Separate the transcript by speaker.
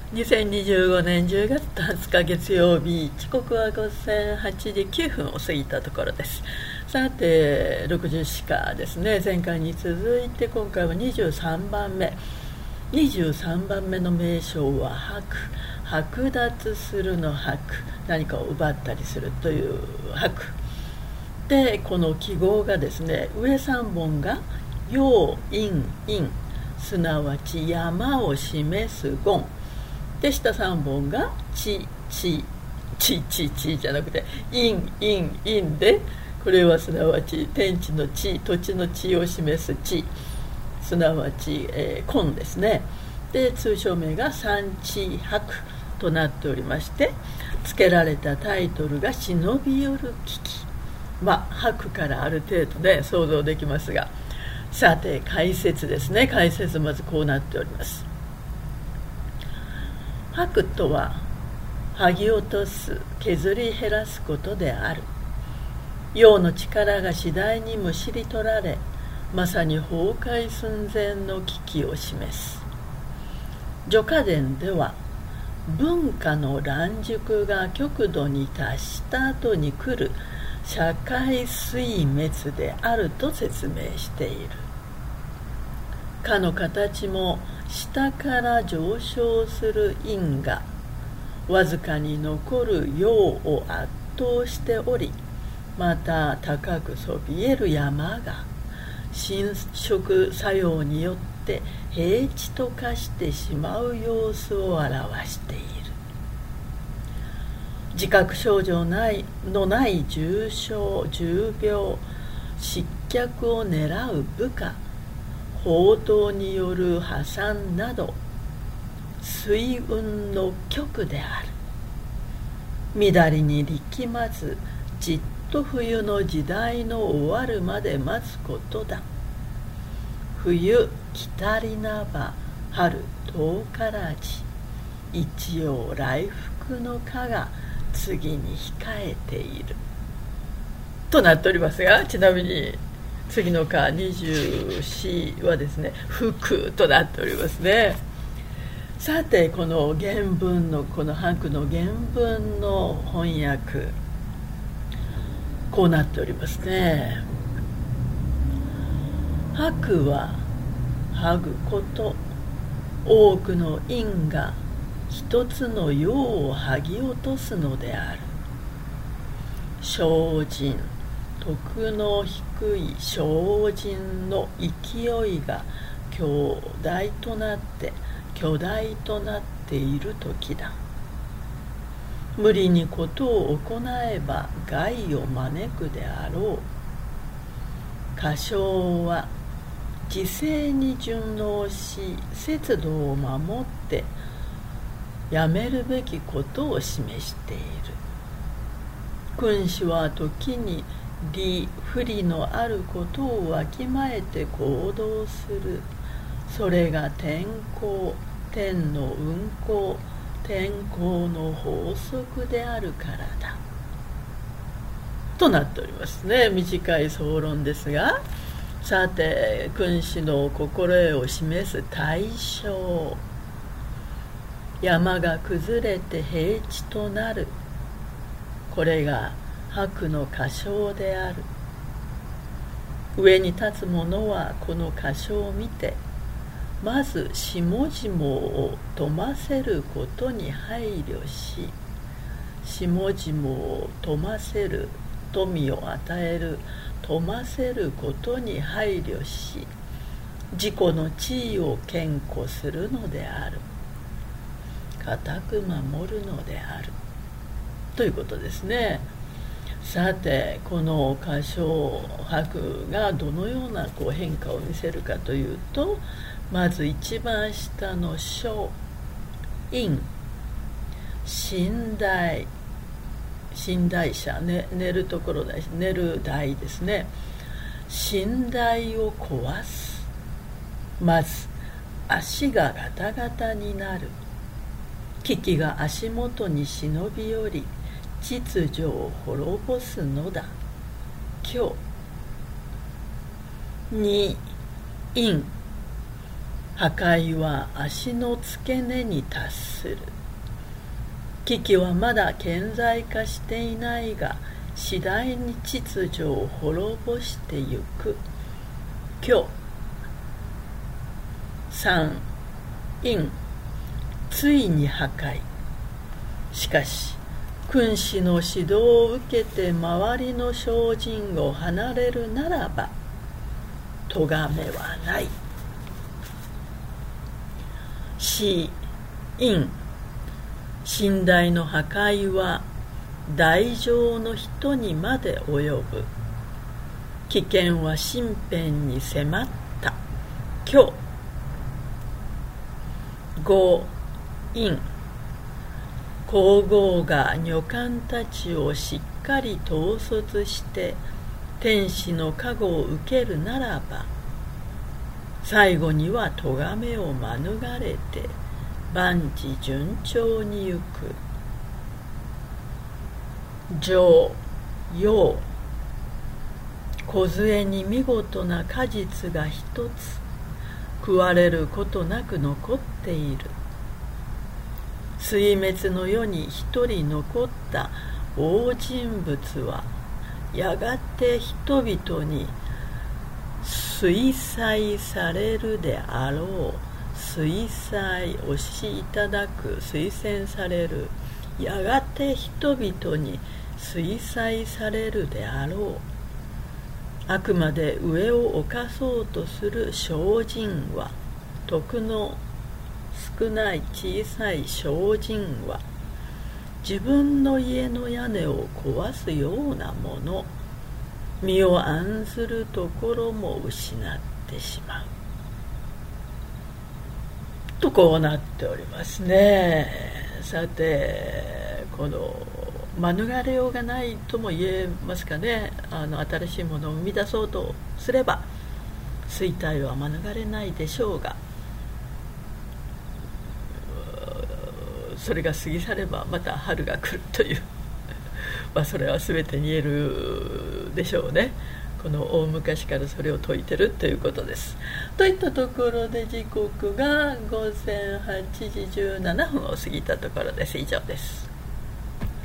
Speaker 1: 2025年10月20日月曜日、時刻は午前8時9分を過ぎたところです。さて、60シカですね。前回に続いて今回は23番目の名称は剥奪するの剥、何かを奪ったりするという剥で、この記号がですね、上3本が陽陰陰、すなわち山を示す言で、下3本が地じゃなくて陰で、これはすなわち天地の地、土地の地を示す地、すなわち、根ですね。で、通称名が三地白となっておりまして、付けられたタイトルが忍び寄る危機。白からある程度で想像できますが、さて解説ですね。解説まずこうなっております。剥とは剥ぎ落とす、削り減らすことである。陽の力が次第にむしり取られ、まさに崩壊寸前の危機を示す。序歌伝では、文化の乱熟が極度に達した後に来る社会水滅であると説明している。かの形も下から上昇する陰がわずかに残る陽を圧倒しており、また高くそびえる山が侵食作用によって平地と化してしまう様子を表している。自覚症状のない重症重病失脚を狙う部下、報道による破産など水運の極である。乱りに力まずじっと冬の時代の終わるまで待つことだ。冬来たりなば春遠からじ、一応来福の花が次に控えているとなっておりますが、ちなみに次の課24はですね、福となっておりますね。さて、この原文のこの白の原文の翻訳、こうなっておりますね。白は剥ぐこと、多くの陰が一つの陽を剥ぎ落とすのである。精進、徳の低い精進の勢いが巨大となっている時だ。無理にことを行えば害を招くであろう。歌唱は時勢に順応し、節度を守ってやめるべきことを示している。君子は時に利不利のあることをわきまえて行動する。それが天候、天の運行、天候の法則であるからだとなっておりますね。短い総論ですが、さて、君子の心得を示す対象、山が崩れて平地となる、これが白の歌唱である。上に立つ者はこの歌唱を見て、まず下々を富ませることに配慮し、下々を富ませる、富を与える、富ませることに配慮し、自己の地位を堅固するのである。固く守るのであるということですね。さて、この歌唱白がどのような変化を見せるかというと、まず一番下の小陰、寝台者、寝るところです。寝る台ですね。寝台を壊す。まず足がガタガタになる。危機が足元に忍び寄り、秩序を滅ぼすのだ。今日に陰、 破壊は足の付け根に達する。危機はまだ顕在化していないが、次第に秩序を滅ぼしてゆく。今日3陰、ついに破壊。しかし君子の指導を受けて周りの精進を離れるならば咎めはない。死因、身体の破壊は大乗の人にまで及ぶ。危険は身辺に迫った。今日五因、皇后が女官たちをしっかり統率して天使の加護を受けるならば、最後には咎めを免れて万事順調にゆく。上陽、梢に見事な果実が一つ食われることなく残っている。水滅の世に一人残った大人物はやがて人々に推裁されるであろう。推裁、押しいただく、推薦される。やがて人々に推裁されるであろう。あくまで上を犯そうとする精進は、徳の少ない小さい精進は、自分の家の屋根を壊すようなもの、身を案ずるところも失ってしまう。とこうなっておりますね。さて、この免れようがないとも言えますかね。新しいものを生み出そうとすれば衰退は免れないでしょうが、それが過ぎ去ればまた春が来るというそれは全てに言えるでしょうね。この大昔からそれを説いてるということです。といったところで時刻が午前8時17分を過ぎたところです。以上です。